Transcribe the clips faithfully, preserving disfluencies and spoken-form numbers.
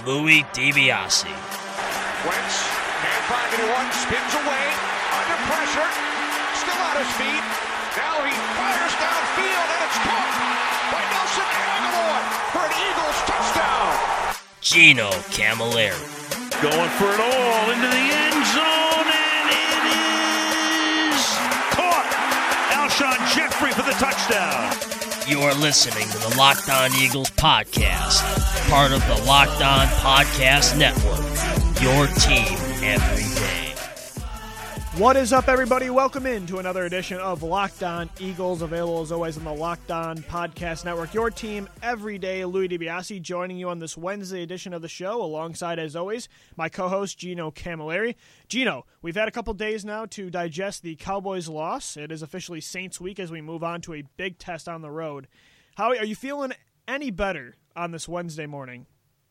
Louis DiBiase. Wentz, can't find anyone, spins away, under pressure, still on his feet. Now he fires downfield, and it's caught by Nelson Agholor for an Eagles touchdown. Gino Camilleri. Going for it all into the end zone, and it is caught. Alshon Jeffrey for the touchdown. You are listening to the Locked On Eagles podcast, part of the Locked On Podcast Network, your team every day. What is up, everybody? Welcome in to another edition of Locked On Eagles, available as always on the Locked On Podcast Network, your team every day. Louis DiBiase joining you on this Wednesday edition of the show, alongside, as always, my co-host Gino Camilleri. Gino, we've had a couple days now to digest the Cowboys' loss. It is officially Saints week as we move on to a big test on the road. How are you feeling any better on this Wednesday morning?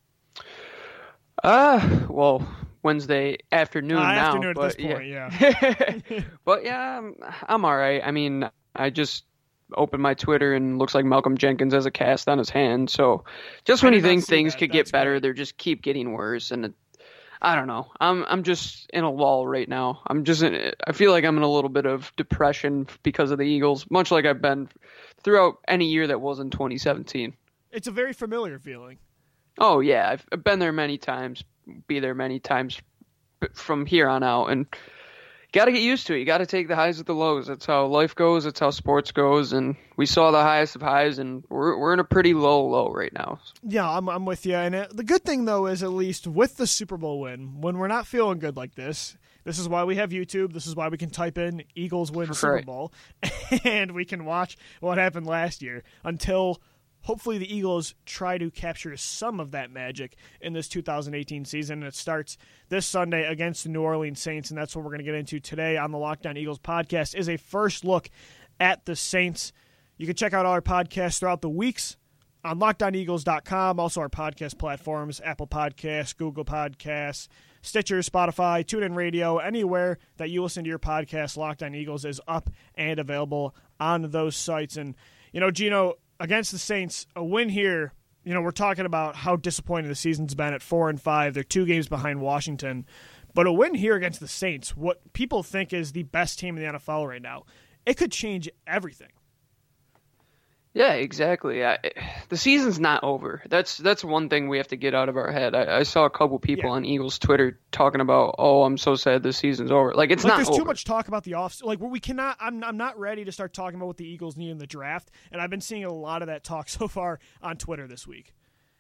Uh, well, Wednesday afternoon uh, now. Afternoon but at this point, yeah. yeah. But yeah, I'm, I'm all right. I mean, I just opened my Twitter and looks like Malcolm Jenkins has a cast on his hand. So just when I you did not think see things that. could That's get better, great. they just keep getting worse. And it, I don't know. I'm I'm just in a lull right now. I'm just in, I feel like I'm in a little bit of depression because of the Eagles, much like I've been throughout any year that wasn't twenty seventeen. It's a very familiar feeling. Oh yeah, I've, I've been there many times, be there many times from here on out, and got to get used to it. You got to take the highs with the lows. That's how life goes. That's how sports goes. And we saw the highest of highs, and we're we're in a pretty low low right now. Yeah, I'm I'm with you. And it, the good thing though is, at least with the Super Bowl win, when we're not feeling good like this, this is why we have YouTube. This is why we can type in Eagles win Super Right. Bowl, and we can watch what happened last year until hopefully the Eagles try to capture some of that magic in this two thousand eighteen season. And it starts this Sunday against the New Orleans Saints, and that's what we're going to get into today on the Locked On Eagles podcast, is a first look at the Saints. You can check out all our podcasts throughout the weeks on locked on eagles dot com, also our podcast platforms, Apple Podcasts, Google Podcasts, Stitcher, Spotify, TuneIn Radio, anywhere that you listen to your podcast, Locked On Eagles is up and available on those sites. And, you know, Gino, against the Saints, a win here, you know, we're talking about how disappointing the season's been at four and five. They're two games behind Washington. But a win here against the Saints, what people think is the best team in the N F L right now, it could change everything. Yeah, exactly. I, the season's not over. That's that's one thing we have to get out of our head. I, I saw a couple people Yeah. on Eagles Twitter talking about, "Oh, I'm so sad the season's over." Like it's like not there's over. too much talk about the off. Like we cannot. I'm I'm not ready to start talking about what the Eagles need in the draft. And I've been seeing a lot of that talk so far on Twitter this week.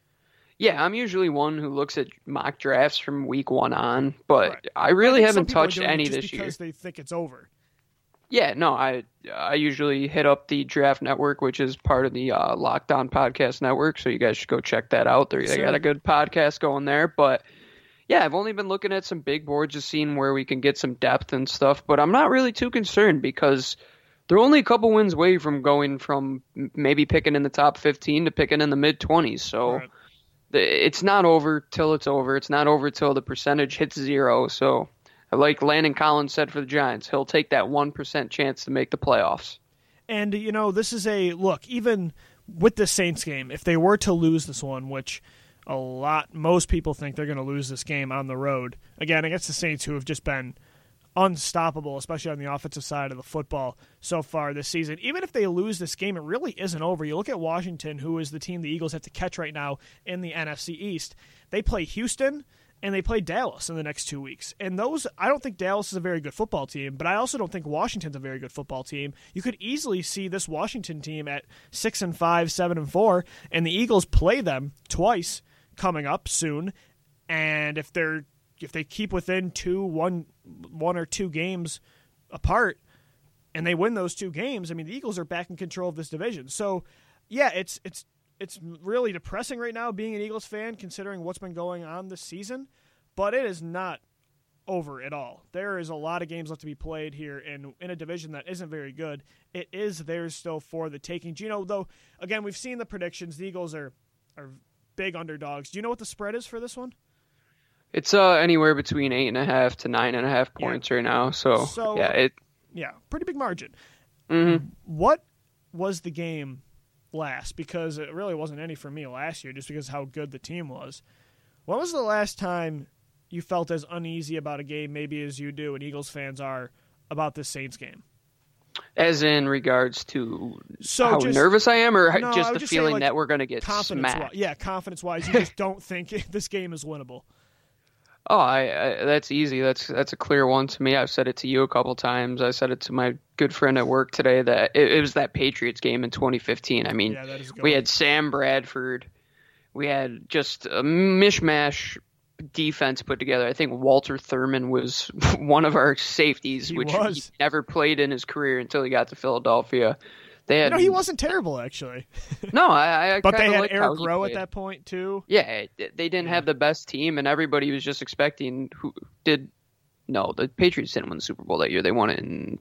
Yeah, I'm usually one who looks at mock drafts from week one on, but Right. I really think some haven't people are touched doing it any just this year. because they think it's over. Yeah, no, I I usually hit up the Draft Network, which is part of the uh, Locked On Podcast Network, so you guys should go check that out. They they Sure. got a good podcast going there, but yeah, I've only been looking at some big boards, just seeing where we can get some depth and stuff, but I'm not really too concerned because they're only a couple wins away from going from m- maybe picking in the top fifteen to picking in the mid twenties, so Right. the, it's not over till it's over. It's not over till the percentage hits zero, so like Landon Collins said for the Giants, he'll take that one percent chance to make the playoffs. And, you know, this is a look, even with the Saints game, if they were to lose this one, which a lot, most people think they're going to lose this game on the road, again, against the Saints, who have just been unstoppable, especially on the offensive side of the football so far this season. Even if they lose this game, it really isn't over. You look at Washington, who is the team the Eagles have to catch right now in the N F C East. They play Houston, and they play Dallas in the next two weeks. And those, I don't think Dallas is a very good football team, but I also don't think Washington's a very good football team. You could easily see this Washington team at six and five, seven and four, and the Eagles play them twice coming up soon. And if they're if they keep within two, one, one or two games apart, and they win those two games, I mean, the Eagles are back in control of this division. So, yeah, it's it's. It's really depressing right now being an Eagles fan, considering what's been going on this season, but it is not over at all. There is a lot of games left to be played here in, in a division that isn't very good. It is theirs still for the taking. Gino, though, again, we've seen the predictions. The Eagles are, are big underdogs. Do you know what the spread is for this one? It's uh anywhere between eight and a half to nine and a half points Yeah. right now. So, So- yeah, it. Yeah, pretty big margin. Mm-hmm. What was the game last? Because it really wasn't any for me last year, just because how good the team was. When was the last time you felt as uneasy about a game maybe as you do and Eagles fans are about this Saints game? As in regards to so how just, nervous I am, or no, just the just feeling say, like, that we're going to get smacked? Yeah, confidence-wise, you just don't think this game is winnable. Oh, I, I that's easy. That's that's a clear one to me. I've said it to you a couple times. I said it to my good friend at work today that it, it was that Patriots game in twenty fifteen. I mean, yeah, that is a good we one. had Sam Bradford. We had just a mishmash defense put together. I think Walter Thurman was one of our safeties, he which was. he never played in his career until he got to Philadelphia. They had, you know, he wasn't terrible, actually. No, I, I But they had liked Eric how he Rowe played. at that point, too. Yeah, they didn't have the best team, and everybody was just expecting who did. No, the Patriots didn't win the Super Bowl that year. They won it in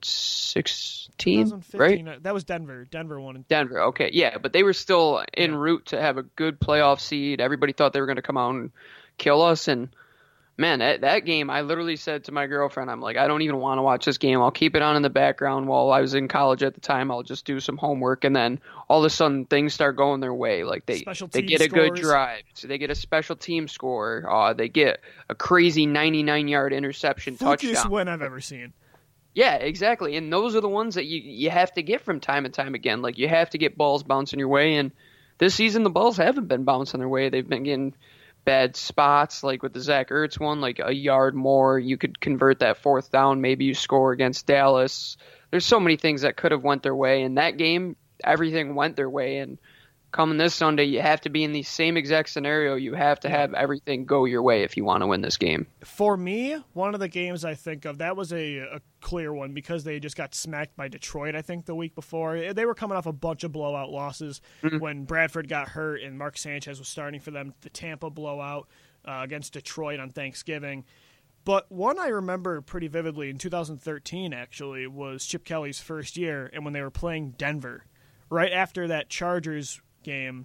sixteen, right? That was Denver. Denver won in Denver, okay. Yeah, but they were still en route to have a good playoff seed. Everybody thought they were going to come out and kill us, and man, that, that game, I literally said to my girlfriend, I'm like, I don't even want to watch this game. I'll keep it on in the background while I was in college at the time. I'll just do some homework, and then all of a sudden things start going their way. Like they, they get a scores. good drive. So they get a special team score. Uh, they get a crazy ninety-nine yard interception Focus touchdown. win I've ever seen. Yeah, exactly. And those are the ones that you, you have to get from time and time again. Like you have to get balls bouncing your way. And this season, the balls haven't been bouncing their way. They've been getting bad spots, like with the Zach Ertz one, like a yard more, you could convert that fourth down. Maybe you score against Dallas. There's so many things that could have went their way. In that game, everything went their way. And coming this Sunday, you have to be in the same exact scenario. You have to have everything go your way if you want to win this game. For me, one of the games I think of, that was a, a clear one because they just got smacked by Detroit, I think, the week before. They were coming off a bunch of blowout losses mm-hmm. when Bradford got hurt and Mark Sanchez was starting for them. The Tampa blowout uh, against Detroit on Thanksgiving. But one I remember pretty vividly in two thousand thirteen, actually, was Chip Kelly's first year and when they were playing Denver, right after that Chargers game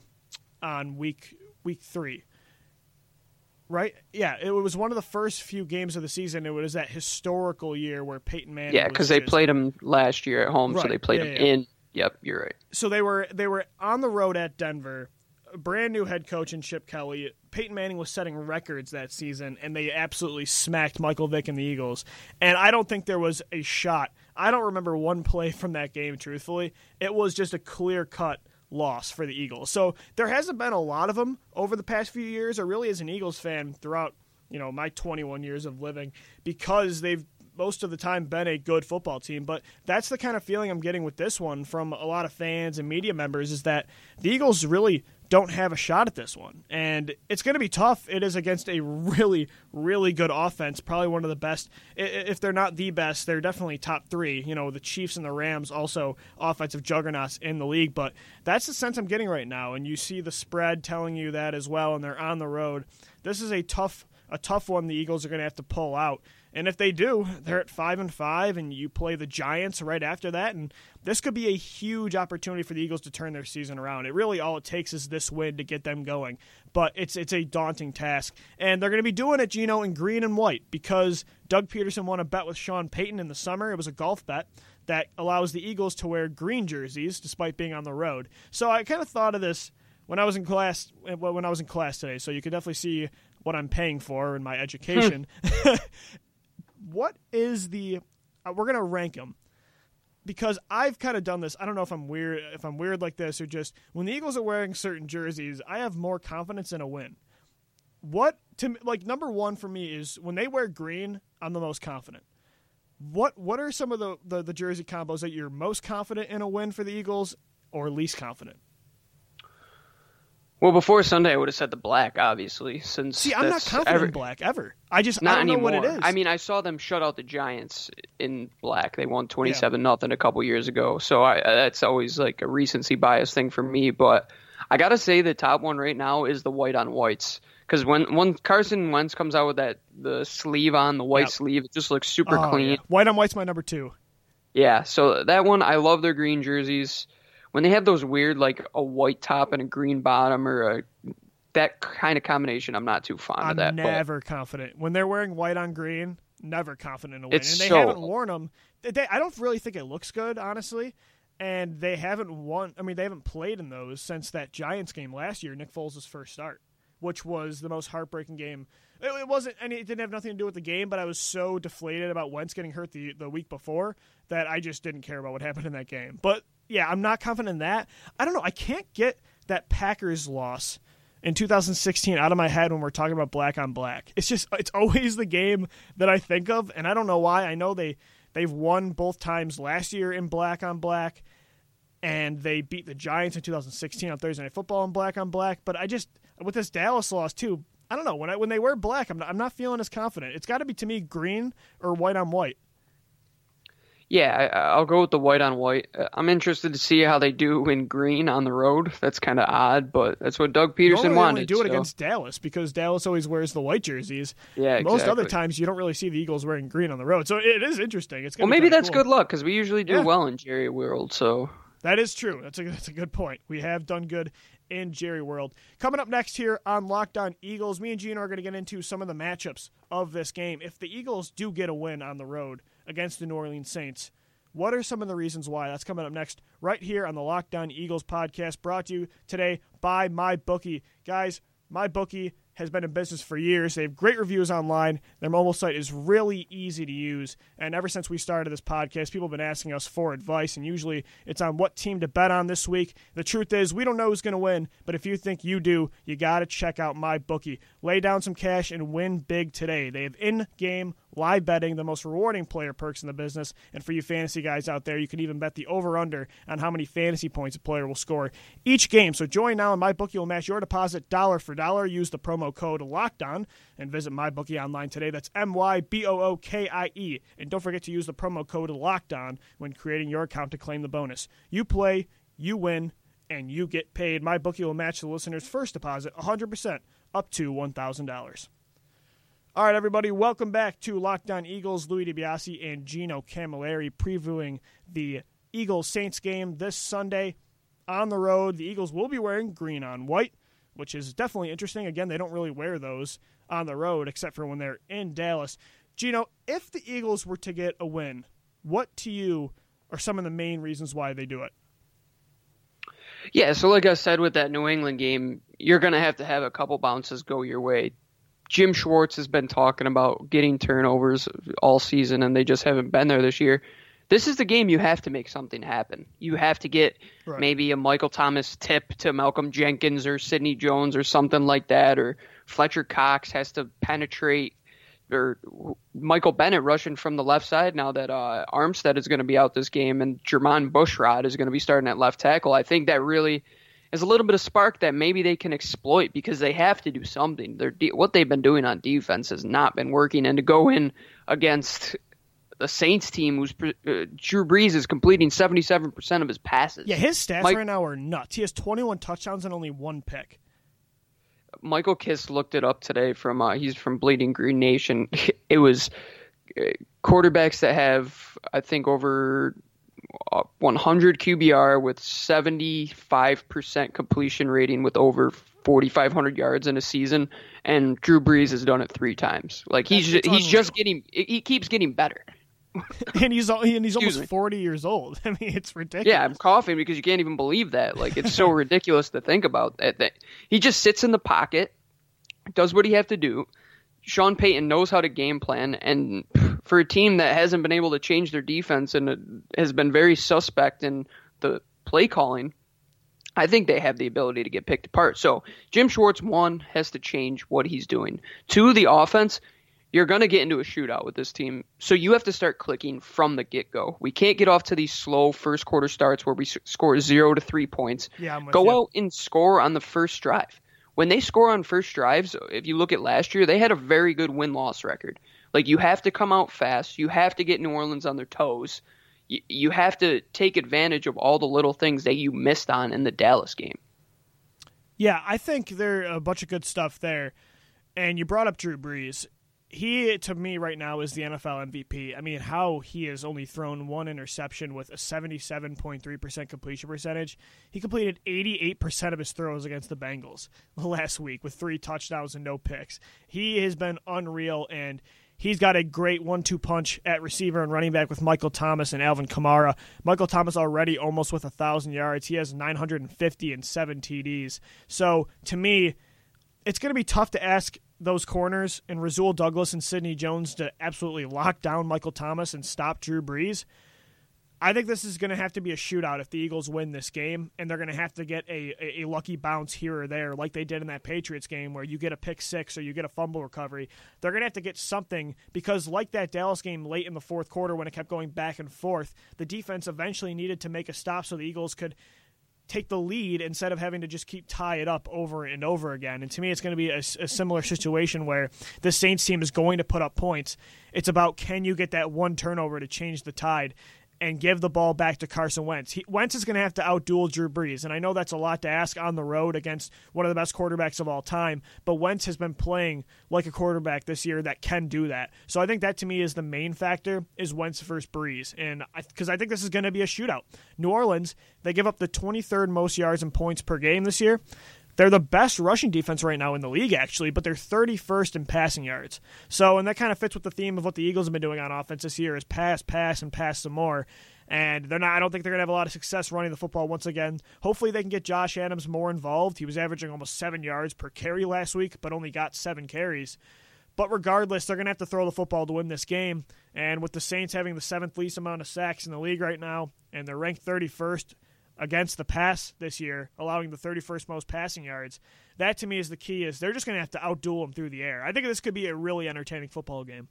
on week week three. Right? Yeah, it was one of the first few games of the season. It was that historical year where Peyton Manning Yeah, because they played him last year at home, right. so they played yeah, him yeah. in. Yep, you're right. So they were they were on the road at Denver. A brand new head coach in Chip Kelly. Peyton Manning was setting records that season, and they absolutely smacked Michael Vick and the Eagles. And I don't think there was a shot. I don't remember one play from that game, truthfully. It was just a clear-cut loss for the Eagles. So there hasn't been a lot of them over the past few years, or really as an Eagles fan throughout, you know, my twenty-one years of living, because they've most of the time been a good football team. But that's the kind of feeling I'm getting with this one from a lot of fans and media members, is that the Eagles really don't have a shot at this one. And it's going to be tough. It is against a really, really good offense, probably one of the best. If they're not the best, they're definitely top three. You know, the Chiefs and the Rams also offensive juggernauts in the league. But that's the sense I'm getting right now. And you see the spread telling you that as well, and they're on the road. This is a tough a tough one the Eagles are going to have to pull out. And if they do, they're at five and five, and you play the Giants right after that, and this could be a huge opportunity for the Eagles to turn their season around. It really all it takes is this win to get them going, but it's it's a daunting task, and they're going to be doing it, Gino, in green and white, because Doug Peterson won a bet with Sean Payton in the summer. It was a golf bet that allows the Eagles to wear green jerseys despite being on the road. So I kind of thought of this when I was in class when I was in class today. So you could definitely see what I'm paying for in my education. What is the uh, we're gonna rank them, because I've kind of done this. I don't know if I'm weird if I'm weird like this, or just when the Eagles are wearing certain jerseys, I have more confidence in a win. What to like number one for me is when they wear green, I'm the most confident. What what are some of the, the, the jersey combos that you're most confident in a win for the Eagles, or least confident? Well, before Sunday, I would have said the black, obviously. Since See, I'm not confident ever, in black ever. I just not I don't anymore. know what it is. I mean, I saw them shut out the Giants in black. They won twenty-seven nothing a couple years ago. So I, that's always like a recency bias thing for me. But I got to say the top one right now is the white on whites. Because when, when Carson Wentz comes out with that the sleeve on, the white yep. sleeve, it just looks super oh, clean. Yeah. White on white's my number two. Yeah, so that one, I love their green jerseys. When they have those weird, like a white top and a green bottom, or a that kind of combination, I'm not too fond I'm of that. I'm never but. confident. When they're wearing white on green, never confident in a win. It's and they so, haven't worn them. They, I don't really think it looks good, honestly. And they haven't won. I mean, they haven't played in those since that Giants game last year, Nick Foles' first start. which was the most heartbreaking game. It, it wasn't, and it didn't have nothing to do with the game, but I was so deflated about Wentz getting hurt the, the week before that I just didn't care about what happened in that game. But, yeah, I'm not confident in that. I don't know. I can't get that Packers loss in two thousand sixteen out of my head when we're talking about black on black. It's just, it's always the game that I think of, and I don't know why. I know they, they've won both times last year in black on black, and they beat the Giants in two thousand sixteen on Thursday Night Football in black on black. But I just, with this Dallas loss too, I don't know. When I, when they wear black, I'm not, I'm not feeling as confident. It's got to be, to me, green or white on white. Yeah, I, I'll go with the white on white. I'm interested to see how they do in green on the road. That's kind of odd, but that's what Doug Peterson Normally wanted. They do it so. against Dallas because Dallas always wears the white jerseys. Yeah, Most exactly. other times you don't really see the Eagles wearing green on the road, so it is interesting. It's well, maybe that's cool. good luck because we usually do Yeah. well in Jerry World. So that is true. That's a that's a good point. We have done good in Jerry World. Coming up next here on Locked On Eagles, me and Gino are going to get into some of the matchups of this game. If the Eagles do get a win on the road against the New Orleans Saints, what are some of the reasons why? That's coming up next right here on the Locked On Eagles podcast, brought to you today by MyBookie. Guys, MyBookie has been in business for years. They have great reviews online. Their mobile site is really easy to use. And ever since we started this podcast, people have been asking us for advice, and usually it's on what team to bet on this week. The truth is, we don't know who's going to win, but if you think you do, you got to check out MyBookie. Lay down some cash and win big today. They have in-game live betting, the most rewarding player perks in the business. And for you fantasy guys out there, you can even bet the over-under on how many fantasy points a player will score each game. So join now, and MyBookie will match your deposit dollar for dollar. Use the promo code LOCKEDON and visit MyBookie online today. That's M Y B O O K I E. And don't forget to use the promo code LOCKEDON when creating your account to claim the bonus. You play, you win, and you get paid. MyBookie will match the listener's first deposit one hundred percent up to one thousand dollars. All right, everybody, welcome back to Locked On Eagles. Louis DiBiase and Gino Camilleri previewing the Eagles-Saints game this Sunday on the road. The Eagles will be wearing green on white, which is definitely interesting. Again, they don't really wear those on the road except for when they're in Dallas. Gino, if the Eagles were to get a win, what to you are some of the main reasons why they do it? yeah, so like I said with that New England game, you're going to have to have a couple bounces go your way. Jim Schwartz has been talking about getting turnovers all season, and they just haven't been there this year. This is the game you have to make something happen. You have to get right. maybe a Michael Thomas tip to Malcolm Jenkins or Sidney Jones or something like that, or Fletcher Cox has to penetrate, or Michael Bennett rushing from the left side now that uh, Armstead is going to be out this game and Jermon Bushrod is going to be starting at left tackle. I think that really is a little bit of spark that maybe they can exploit because they have to do something. They're de- what they've been doing on defense has not been working, and to go in against the Saints team who's uh, Drew Brees is completing seventy-seven percent of his passes. Yeah, his stats Mike, right now are nuts. He has twenty-one touchdowns and only one pick. Michael Kiss looked it up today from uh, he's from Bleeding Green Nation. It was uh, quarterbacks that have, I think, over uh, one hundred Q B R with seventy-five percent completion rating with over forty-five hundred yards in a season, and Drew Brees has done it three times. Like he's That's, he's just getting he keeps getting better. and he's and he's Excuse almost me. forty years old. I mean, it's ridiculous. Yeah, I'm coughing because you can't even believe that. Like, it's so ridiculous to think about that, that. He just sits in the pocket, does what he have to do. Sean Payton knows how to game plan, and for a team that hasn't been able to change their defense and has been very suspect in the play calling, I think they have the ability to get picked apart. So Jim Schwartz, one, has to change what he's doing. Two, the offense. You're going to get into a shootout with this team, so you have to start clicking from the get-go. We can't get off to these slow first quarter starts where we s- score zero to three points. Yeah, I'm with Go you. out and score on the first drive. When they score on first drives, if you look at last year, they had a very good win-loss record. Like, you have to come out fast. You have to get New Orleans on their toes. You, you have to take advantage of all the little things that you missed on in the Dallas game. Yeah, I think there are a bunch of good stuff there. And you brought up Drew Brees. He, to me, right now is the N F L M V P. I mean, how he has only thrown one interception with a seventy-seven point three percent completion percentage. He completed eighty-eight percent of his throws against the Bengals last week with three touchdowns and no picks. He has been unreal, and he's got a great one two punch at receiver and running back with Michael Thomas and Alvin Kamara. Michael Thomas already almost with one thousand yards. He has nine hundred fifty and seven T Ds. So, to me, it's going to be tough to ask those corners and Rasul Douglas and Sidney Jones to absolutely lock down Michael Thomas and stop Drew Brees. I think this is going to have to be a shootout if the Eagles win this game, and they're going to have to get a, a, a lucky bounce here or there like they did in that Patriots game where you get a pick six or you get a fumble recovery. They're going to have to get something because like that Dallas game late in the fourth quarter when it kept going back and forth, the defense eventually needed to make a stop so the Eagles could take the lead instead of having to just keep tie it up over and over again. And to me, it's going to be a, a similar situation where the Saints team is going to put up points. It's about can you get that one turnover to change the tide and give the ball back to Carson Wentz. He, Wentz is going to have to outduel Drew Brees, and I know that's a lot to ask on the road against one of the best quarterbacks of all time, but Wentz has been playing like a quarterback this year that can do that. So I think that to me is the main factor is Wentz versus Brees, and because I, I think this is going to be a shootout. New Orleans, they give up the twenty-third most yards and points per game this year. They're the best rushing defense right now in the league, actually, but they're thirty-first in passing yards. So, and that kind of fits with the theme of what the Eagles have been doing on offense this year is pass, pass, and pass some more. And they're not. I don't think they're going to have a lot of success running the football once again. Hopefully they can get Josh Adams more involved. He was averaging almost seven yards per carry last week, but only got seven carries. But regardless, they're going to have to throw the football to win this game. And with the Saints having the seventh least amount of sacks in the league right now, and they're ranked thirty-first against the pass this year, allowing the thirty-first most passing yards. That, to me, is the key, is they're just going to have to outduel them through the air. I think this could be a really entertaining football game.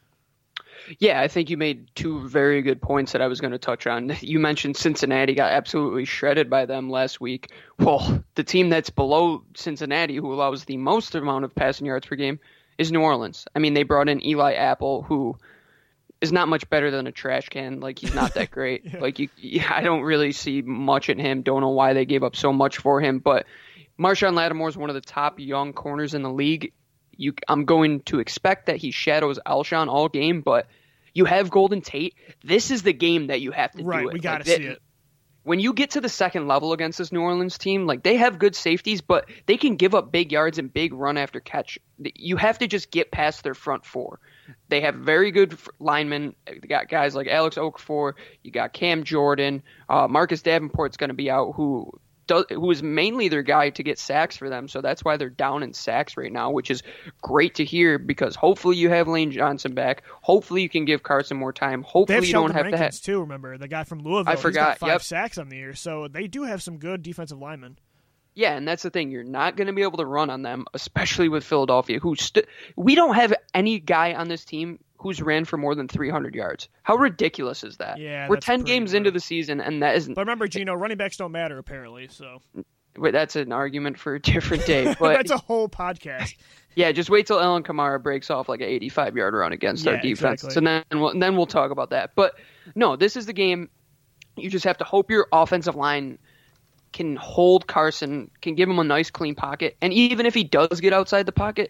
Yeah, I think you made two very good points that I was going to touch on. You mentioned Cincinnati got absolutely shredded by them last week. Well, the team that's below Cincinnati, who allows the most amount of passing yards per game, is New Orleans. I mean, they brought in Eli Apple, who is not much better than a trash can. Like, he's not that great. yeah. Like, you, I don't really see much in him. Don't know why they gave up so much for him. But Marshawn Lattimore is one of the top young corners in the league. You, I'm going to expect that he shadows Alshon all game, but you have Golden Tate. This is the game that you have to right, do it. We got to like, see it. When you get to the second level against this New Orleans team, like they have good safeties, but they can give up big yards and big run after catch. You have to just get past their front four. They have very good linemen. They got guys like Alex Okafor. You got Cam Jordan. Uh, Marcus Davenport's going to be out, who does, who is mainly their guy to get sacks for them. So that's why they're down in sacks right now, which is great to hear because hopefully you have Lane Johnson back. Hopefully you can give Carson more time. Hopefully you Sheldon don't have Rankins to have too. Remember the guy from Louisville? I forgot. He's got five yep. sacks on the year, so they do have some good defensive linemen. Yeah, and that's the thing. You're not going to be able to run on them, especially with Philadelphia. Who st- we don't have any guy on this team who's ran for more than three hundred yards. How ridiculous is that? Yeah, we're that's ten pretty games rough. into the season, and that isn't. But remember, Gino, running backs don't matter apparently. So wait, that's an argument for a different day. But that's a whole podcast. Yeah, just wait till Alvin Kamara breaks off like an eighty-five yard run against yeah, our defense, exactly. and then we'll, and then we'll talk about that. But no, this is the game. You just have to hope your offensive line can hold Carson, can give him a nice clean pocket, and even if he does get outside the pocket,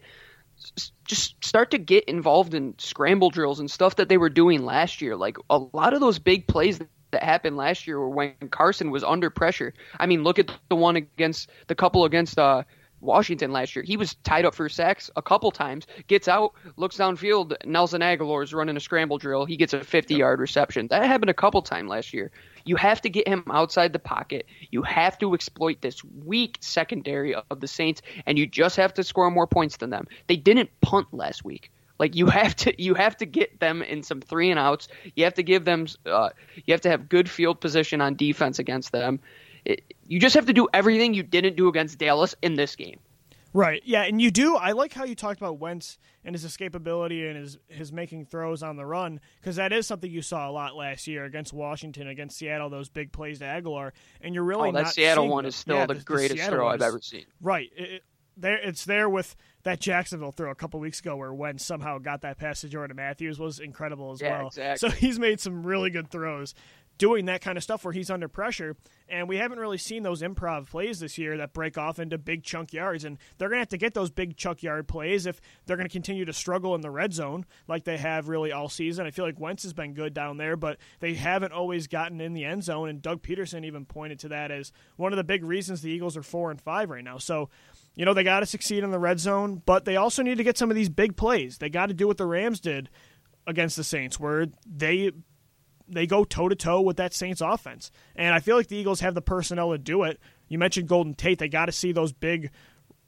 just start to get involved in scramble drills and stuff that they were doing last year. Like a lot of those big plays that happened last year were when Carson was under pressure. I mean, look at the one against the couple against uh, Washington last year. He was tied up for sacks a couple times, gets out, looks downfield. Nelson Aguilar is running a scramble drill. He gets a fifty yard reception. That happened a couple times last year. You have to get him outside the pocket. You have to exploit this weak secondary of the Saints, and you just have to score more points than them. They didn't punt last week. Like you have to, you have to get them in some three and outs. You have to give them, uh, you have to have good field position on defense against them. It, you just have to do everything you didn't do against Dallas in this game. Right, yeah, and you do. I like how you talked about Wentz and his escapability and his, his making throws on the run, because that is something you saw a lot last year against Washington, against Seattle, those big plays to Aguilar, and you're really oh, that not Seattle seeing one them. is still yeah, the, the greatest the throw one I've is, ever seen. Right, it, it, there, it's there with that Jacksonville throw a couple weeks ago where Wentz somehow got that pass to Jordan Matthews was incredible as yeah, well. Exactly. So he's made some really good throws doing that kind of stuff where he's under pressure, and we haven't really seen those improv plays this year that break off into big chunk yards, and they're going to have to get those big chunk yard plays if they're going to continue to struggle in the red zone like they have really all season. I feel like Wentz has been good down there, but they haven't always gotten in the end zone, and Doug Peterson even pointed to that as one of the big reasons the Eagles are four and five right now. So, you know, they got to succeed in the red zone, but they also need to get some of these big plays. They got to do what the Rams did against the Saints, where they they go toe-to-toe with that Saints offense. And I feel like the Eagles have the personnel to do it. You mentioned Golden Tate. They got to see those big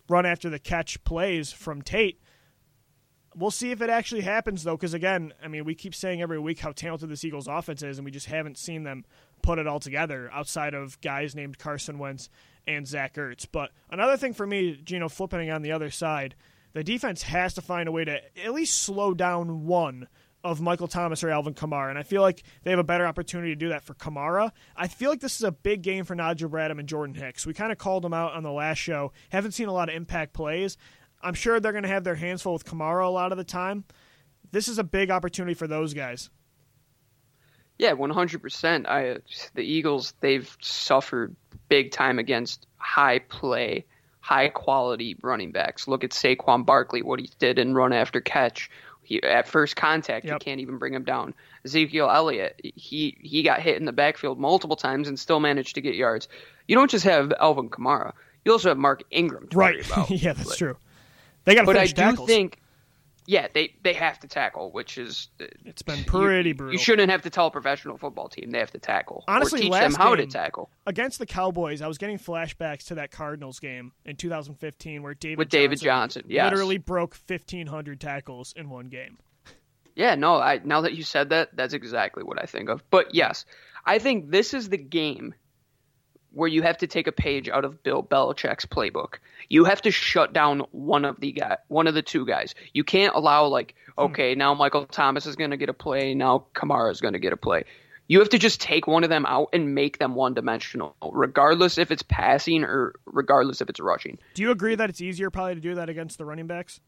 run after the catch plays from Tate. We'll see if it actually happens, though, because, again, I mean, we keep saying every week how talented this Eagles offense is, and we just haven't seen them put it all together outside of guys named Carson Wentz and Zach Ertz. But another thing for me, Gino, flipping on the other side, the defense has to find a way to at least slow down one of Michael Thomas or Alvin Kamara, and I feel like they have a better opportunity to do that for Kamara. I feel like this is a big game for Najee Bradham and Jordan Hicks. We kind of called them out on the last show. Haven't seen a lot of impact plays. I'm sure they're going to have their hands full with Kamara a lot of the time. This is a big opportunity for those guys. Yeah, one hundred percent. I the Eagles, they've suffered big time against high play, high quality running backs. Look at Saquon Barkley, what he did in run after catch. He, at first contact, yep. You can't even bring him down. Ezekiel Elliott, he he got hit in the backfield multiple times and still managed to get yards. You don't just have Alvin Kamara. You also have Mark Ingram to right. worry about. Yeah, that's but, true. They got to finish But I tackles. do think, yeah, they, they have to tackle, which is... It's been pretty you, brutal. You shouldn't have to tell a professional football team they have to tackle. Honestly, or teach last them how game, to tackle. Against the Cowboys, I was getting flashbacks to that Cardinals game in two thousand fifteen where David With Johnson David Johnson, yes. literally broke fifteen hundred tackles in one game. Yeah, no, I now that you said that, that's exactly what I think of. But yes, I think this is the game where you have to take a page out of Bill Belichick's playbook. You have to shut down one of the guy, one of the two guys. You can't allow like, okay, now Michael Thomas is going to get a play, now Kamara is going to get a play. You have to just take one of them out and make them one-dimensional, regardless if it's passing or regardless if it's rushing. Do you agree that it's easier probably to do that against the running backs?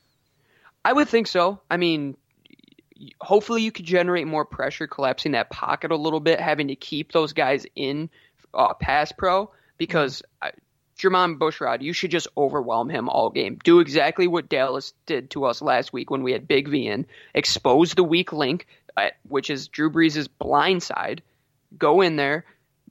I would think so. I mean, hopefully you could generate more pressure collapsing that pocket a little bit, having to keep those guys in uh, pass pro, because I, Jermon Bushrod, you should just overwhelm him all game. Do exactly what Dallas did to us last week when we had Big V in. Expose the weak link, uh, which is Drew Brees' blind side. Go in there,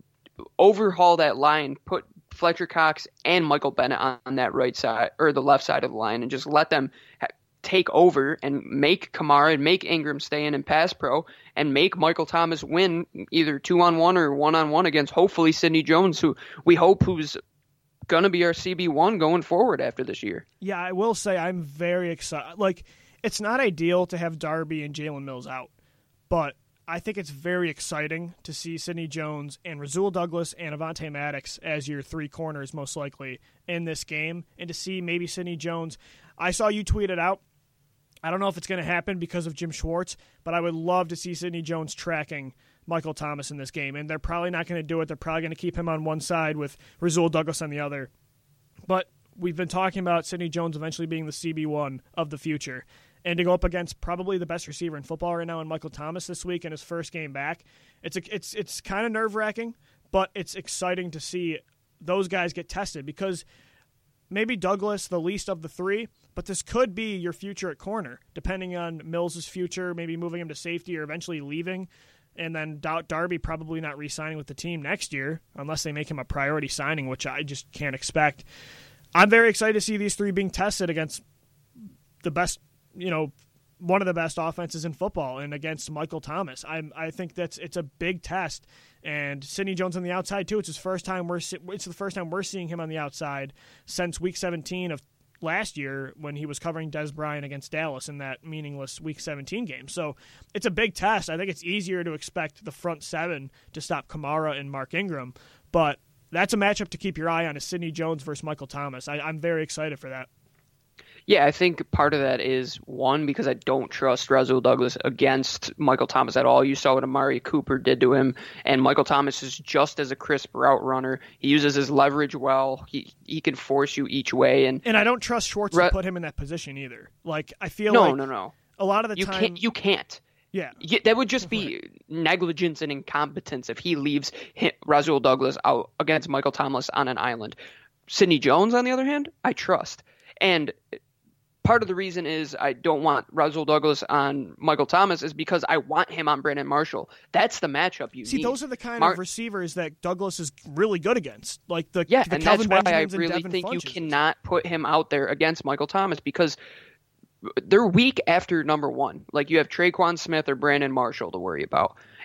overhaul that line, put Fletcher Cox and Michael Bennett on, on that right side or the left side of the line, and just let them ha- take over and make Kamara and make Ingram stay in and pass pro and make Michael Thomas win either two on one or one on one against hopefully Sidney Jones, who we hope who's going to be our C B one going forward after this year. Yeah, I will say I'm very excited. Like, it's not ideal to have Darby and Jalen Mills out, but I think it's very exciting to see Sidney Jones and Rasul Douglas and Avonte Maddox as your three corners most likely in this game, and to see maybe Sidney Jones. I saw you tweet it out. I don't know if it's going to happen because of Jim Schwartz, but I would love to see Sidney Jones tracking Michael Thomas in this game, and they're probably not going to do it. They're probably going to keep him on one side with Rasul Douglas on the other. But we've been talking about Sidney Jones eventually being the C B one of the future, and to go up against probably the best receiver in football right now in Michael Thomas this week in his first game back, it's a, it's it's kind of nerve-wracking, but it's exciting to see those guys get tested, because maybe Douglas, the least of the three, but this could be your future at corner, depending on Mills' future, maybe moving him to safety or eventually leaving, and then Darby probably not re-signing with the team next year unless they make him a priority signing, which I just can't expect. I'm very excited to see these three being tested against the best, you know, one of the best offenses in football and against Michael Thomas. I'm, I think that's it's a big test. And Sidney Jones on the outside too. It's his first time we're it's the first time we're seeing him on the outside since Week seventeen of last year when he was covering Des Bryant against Dallas in that meaningless Week seventeen game. So it's a big test. I think it's easier to expect the front seven to stop Kamara and Mark Ingram, but that's a matchup to keep your eye on, is Sidney Jones versus Michael Thomas. I, I'm very excited for that. Yeah, I think part of that is, one, because I don't trust Rasul Douglas against Michael Thomas at all. You saw what Amari Cooper did to him, and Michael Thomas is just as a crisp route runner. He uses his leverage well. He he can force you each way. And and I don't trust Schwartz Ra- to put him in that position either. Like, I feel no, like no, no. a lot of the you time... Can't, you can't. Yeah. yeah. That would just be right. negligence and incompetence if he leaves him, Rasul Douglas out against Michael Thomas on an island. Sidney Jones, on the other hand, I trust. And part of the reason is I don't want Rasul Douglas on Michael Thomas is because I want him on Brandon Marshall. That's the matchup you See, need. those are the kind Mar- of receivers that Douglas is really good against. Like the, yeah, the and Kelvin that's why Benjamins I really and Devin think you Funches. cannot put him out there against Michael Thomas, because they're weak after number one. Like, you have Traquan Smith or Brandon Marshall to worry about.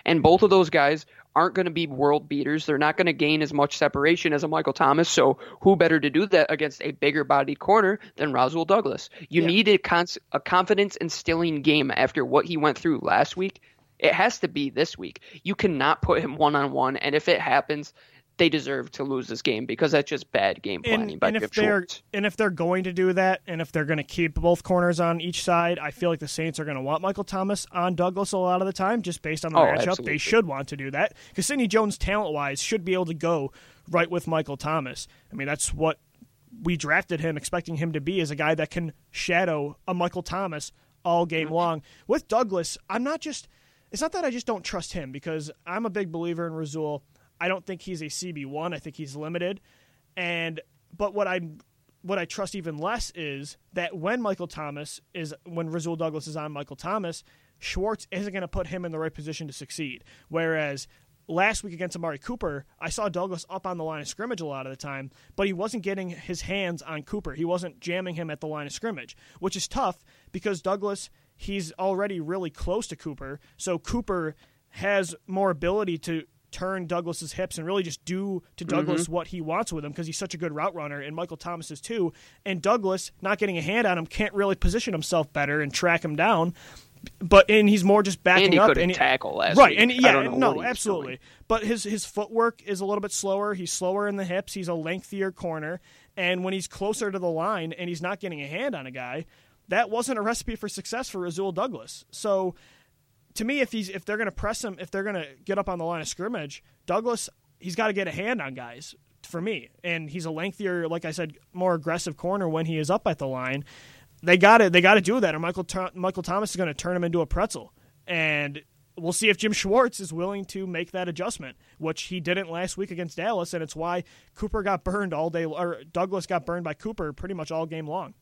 And both of those guys aren't going to be world beaters. They're not going to gain as much separation as a Michael Thomas. So who better to do that against a bigger bodied corner than Rasul Douglas? You yeah. need a, cons- a confidence instilling game after what he went through last week. It has to be this week. You cannot put him one on one. And if it happens, they deserve to lose this game because that's just bad game planning and, by and Jim if they're Schwartz. And if they're going to do that, and if they're going to keep both corners on each side, I feel like the Saints are going to want Michael Thomas on Douglas a lot of the time, just based on the oh, matchup. Absolutely. They should want to do that because Sidney Jones, talent-wise, should be able to go right with Michael Thomas. I mean, that's what we drafted him, expecting him to be, as a guy that can shadow a Michael Thomas all game mm-hmm. long. With Douglas, I'm not just – it's not that I just don't trust him, because I'm a big believer in Rasul. I don't think he's a C B one. I think he's limited. And but what I what I trust even less is that when Michael Thomas is when Rasul Douglas is on Michael Thomas, Schwartz isn't going to put him in the right position to succeed. Whereas last week against Amari Cooper, I saw Douglas up on the line of scrimmage a lot of the time, but he wasn't getting his hands on Cooper. He wasn't jamming him at the line of scrimmage, which is tough because Douglas, he's already really close to Cooper, so Cooper has more ability to turn Douglas's hips and really just do to Douglas mm-hmm. what he wants with him because he's such a good route runner, and Michael Thomas is too. And Douglas, not getting a hand on him, can't really position himself better and track him down. But and he's more just backing and he up couldn't and he, tackle last right, week. and yeah, I don't know no, absolutely. doing. But his his footwork is a little bit slower. He's slower in the hips. He's a lengthier corner, and when he's closer to the line and he's not getting a hand on a guy, that wasn't a recipe for success for Rasul Douglas. So, to me, if he's if they're going to press him, if they're going to get up on the line of scrimmage, Douglas, he's got to get a hand on guys for me. And he's a lengthier, like I said, more aggressive corner when he is up at the line. They got to they got to do that, or Michael Michael Thomas is going to turn him into a pretzel. And we'll see if Jim Schwartz is willing to make that adjustment, which he didn't last week against Dallas, and it's why Cooper got burned all day, or Douglas got burned by Cooper pretty much all game long.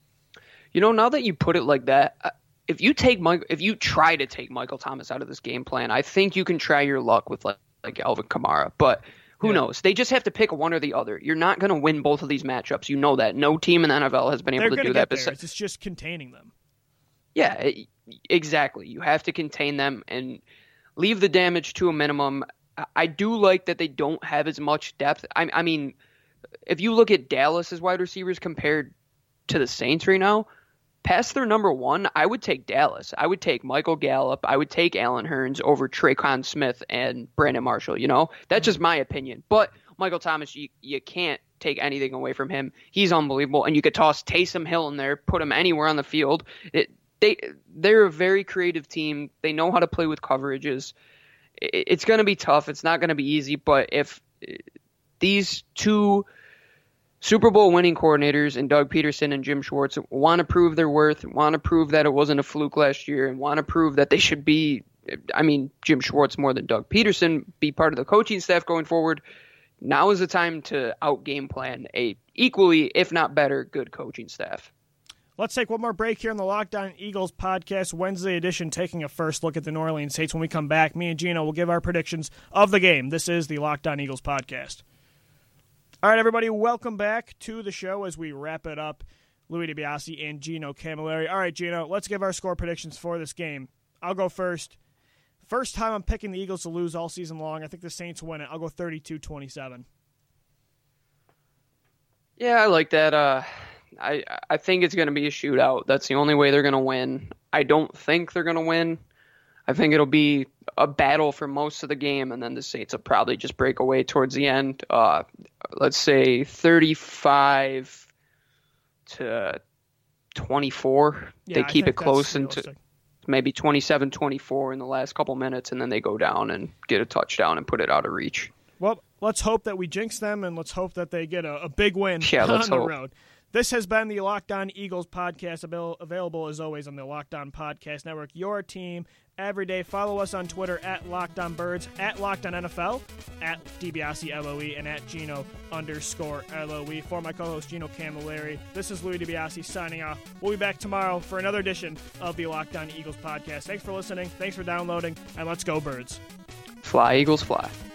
You know, now that you put it like that, if you take Mike, if you try to take Michael Thomas out of this game plan, I think you can try your luck with like, like Alvin Kamara. But who yeah. knows? They just have to pick one or the other. You're not going to win both of these matchups. You know that. No team in the N F L has been able They're to do that. Besi- It's just containing them. Yeah, it, exactly. You have to contain them and leave the damage to a minimum. I do like that they don't have as much depth. I, I mean, if you look at Dallas's wide receivers compared to the Saints right now, past their number one, I would take Dallas. I would take Michael Gallup. I would take Allen Hurns over Traquan Smith and Brandon Marshall. You know, that's just my opinion. But Michael Thomas, you, you can't take anything away from him. He's unbelievable. And you could toss Taysom Hill in there, put him anywhere on the field. It, they, they're a very creative team. They know how to play with coverages. It, it's going to be tough. It's not going to be easy. But if these two Super Bowl winning coordinators and Doug Peterson and Jim Schwartz want to prove their worth, want to prove that it wasn't a fluke last year, and want to prove that they should be, I mean, Jim Schwartz more than Doug Peterson, be part of the coaching staff going forward. Now is the time to out-game plan a equally, if not better, good coaching staff. Let's take one more break here on the Locked On Eagles podcast, Wednesday edition, taking a first look at the New Orleans Saints. When we come back, me and Gino will give our predictions of the game. This is the Locked On Eagles podcast. All right, everybody, welcome back to the show as we wrap it up. Louis DiBiase and Gino Camilleri. All right, Gino, let's give our score predictions for this game. I'll go first. First time I'm picking the Eagles to lose all season long. I think the Saints win it. I'll go thirty-two twenty-seven. Yeah, I like that. Uh, I I think it's going to be a shootout. That's the only way they're going to win. I don't think they're going to win. I think it'll be a battle for most of the game, and then the Saints will probably just break away towards the end. Uh, let's say thirty-five to twenty-four. Yeah, they keep it close into maybe twenty-seven twenty-four in the last couple minutes, and then they go down and get a touchdown and put it out of reach. Well, let's hope that we jinx them, and let's hope that they get a, a big win yeah, on let's the hope. road. This has been the Locked On Eagles podcast, avail- available as always on the Locked On Podcast Network. Your team every day. Follow us on Twitter at Locked On Birds, at Locked On N F L, at DiBiase L O E, and at Gino underscore L O E. For my co-host Gino Camilleri, this is Louis DiBiase signing off. We'll be back tomorrow for another edition of the Locked On Eagles podcast. Thanks for listening. Thanks for downloading, and let's go Birds. Fly, Eagles, fly.